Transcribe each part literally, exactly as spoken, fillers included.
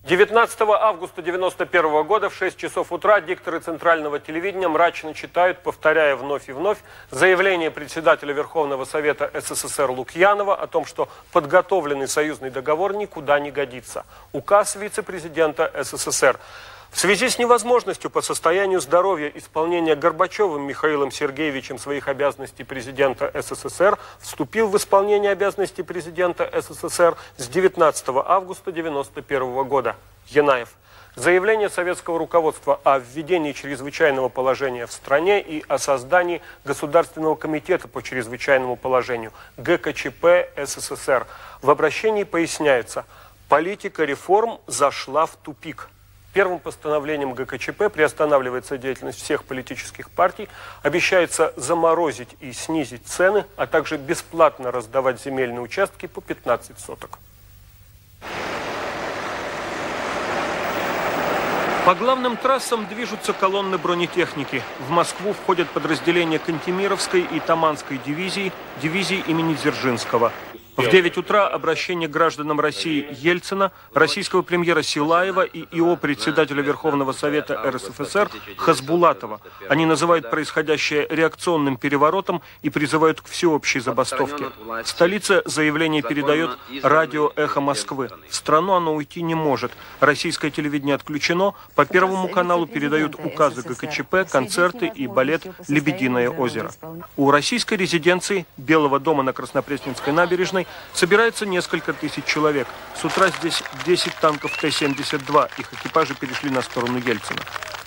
девятнадцатого августа девяносто первого года в шесть часов утра дикторы Центрального телевидения мрачно читают, повторяя вновь и вновь, заявление председателя Верховного Совета СССР Лукьянова о том, что подготовленный союзный договор никуда не годится. Указ вице-президента СССР. В связи с невозможностью по состоянию здоровья исполнения Горбачевым Михаилом Сергеевичем своих обязанностей президента СССР вступил в исполнение обязанностей президента СССР с девятнадцатого августа девяносто первого года. Янаев. Заявление советского руководства о введении чрезвычайного положения в стране и о создании Государственного комитета по чрезвычайному положению ГКЧП СССР. В обращении поясняется, политика реформ зашла в тупик. Первым постановлением ГКЧП приостанавливается деятельность всех политических партий, обещается заморозить и снизить цены, а также бесплатно раздавать земельные участки по пятнадцать соток. По главным трассам движутся колонны бронетехники. В Москву входят подразделения Кантемировской и Таманской дивизий, дивизии имени Дзержинского. В девять утра обращение к гражданам России Ельцина, российского премьера Силаева и ИО председателя Верховного Совета РСФСР Хасбулатова. Они называют происходящее реакционным переворотом и призывают к всеобщей забастовке. В столице заявление передает радио «Эхо Москвы». В страну оно уйти не может. Российское телевидение отключено. По Первому каналу передают указы ГКЧП, концерты и балет «Лебединое озеро». У российской резиденции Белого дома на Краснопресненской набережной собирается несколько тысяч человек. С утра здесь десять танков Т семьдесят два. Их экипажи перешли на сторону Ельцина.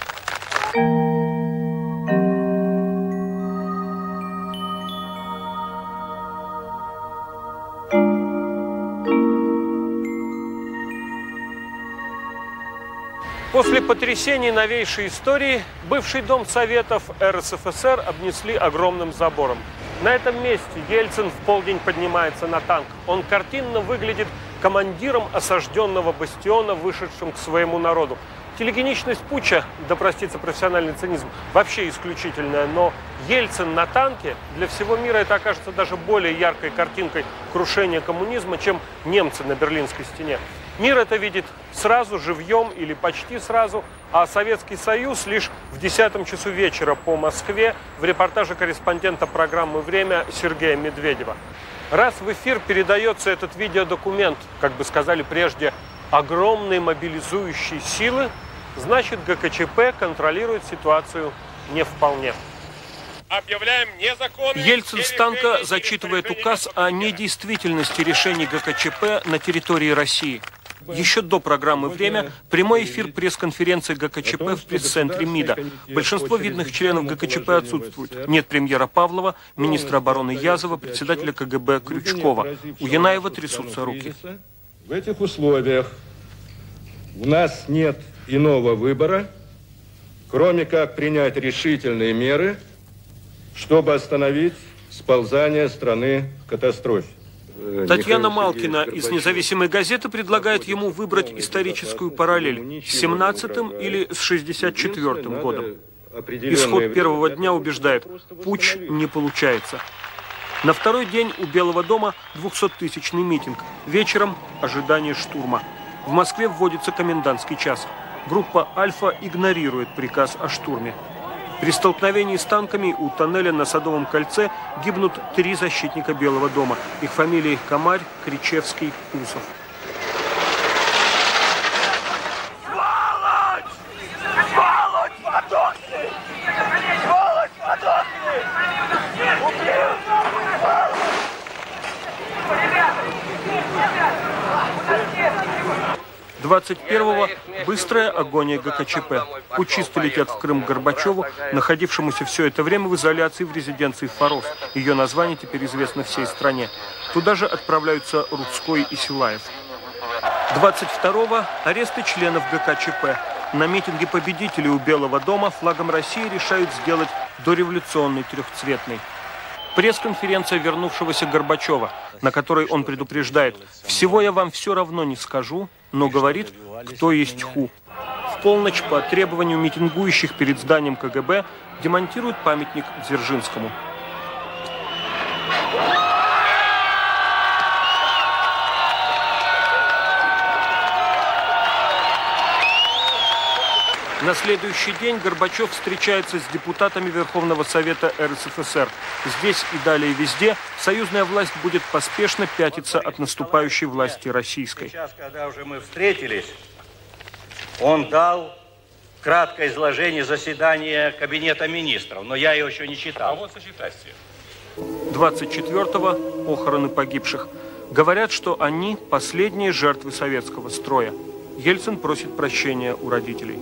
После потрясений новейшей истории бывший дом Советов РСФСР обнесли огромным забором. На этом месте Ельцин в полдень поднимается на танк. Он картинно выглядит командиром осажденного бастиона, вышедшим к своему народу. Телегеничность путча, да простится профессиональный цинизм, вообще исключительная, но Ельцин на танке для всего мира это окажется даже более яркой картинкой крушения коммунизма, чем немцы на Берлинской стене. Мир это видит сразу, живьем или почти сразу, а Советский Союз лишь в десятом часу вечера по Москве в репортаже корреспондента программы «Время» Сергея Медведева. Раз в эфир передается этот видеодокумент, как бы сказали прежде, огромной мобилизующей силы, значит ГКЧП контролирует ситуацию не вполне. Объявляем незаконным... Ельцин с танка зачитывает указ о недействительности решений ГКЧП на территории России. Еще до программы «Время» прямой эфир пресс-конференции ГКЧП в пресс-центре МИДа. Большинство видных членов ГКЧП отсутствуют. Нет премьера Павлова, министра обороны Язова, председателя КГБ Крючкова. У Янаева трясутся руки. В этих условиях у нас нет иного выбора, кроме как принять решительные меры, чтобы остановить сползание страны в катастрофе. Татьяна Малкина из «Независимой газеты» предлагает ему выбрать историческую параллель с семнадцатым или с шестьдесят четвёртым годом. Исход первого дня убеждает, путч не получается. На второй день у Белого дома двухсоттысячный митинг. Вечером ожидание штурма. В Москве вводится комендантский час. Группа «Альфа» игнорирует приказ о штурме. При столкновении с танками у тоннеля на Садовом кольце гибнут три защитника Белого дома. Их фамилии Комарь, Кричевский, Усов. Сволочь! Сволочь, подохни! Сволочь, подохни! Убил! двадцать первого быстрая агония ГКЧП. Путчисты летят в Крым к Горбачеву, находившемуся все это время в изоляции в резиденции Форос. Ее название теперь известно всей стране. Туда же отправляются Рудской и Силаев. двадцать второго аресты членов ГКЧП. На митинге победителей у Белого дома флагом России решают сделать дореволюционный трехцветный. Пресс-конференция вернувшегося Горбачева, на которой он предупреждает: «Всего я вам все равно не скажу, но говорит, кто есть ху». В полночь по требованию митингующих перед зданием КГБ демонтируют памятник Дзержинскому. На следующий день Горбачев встречается с депутатами Верховного Совета эр эс эф эс эр. Здесь и далее везде союзная власть будет поспешно пятиться от наступающей власти российской. Сейчас, когда уже мы встретились, он дал краткое изложение заседания Кабинета министров, но я его еще не читал. А вот сочетайте. двадцать четвёртого похороны погибших. Говорят, что они последние жертвы советского строя. Ельцин просит прощения у родителей.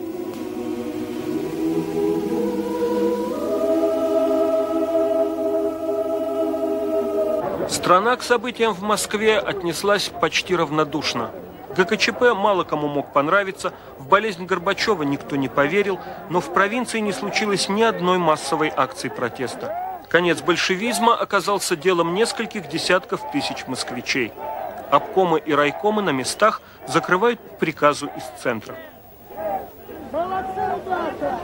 Страна к событиям в Москве отнеслась почти равнодушно. гэ ка че пэ мало кому мог понравиться, в болезнь Горбачева никто не поверил, но в провинции не случилось ни одной массовой акции протеста. Конец большевизма оказался делом нескольких десятков тысяч москвичей. Обкомы и райкомы на местах закрывают по приказу из центра.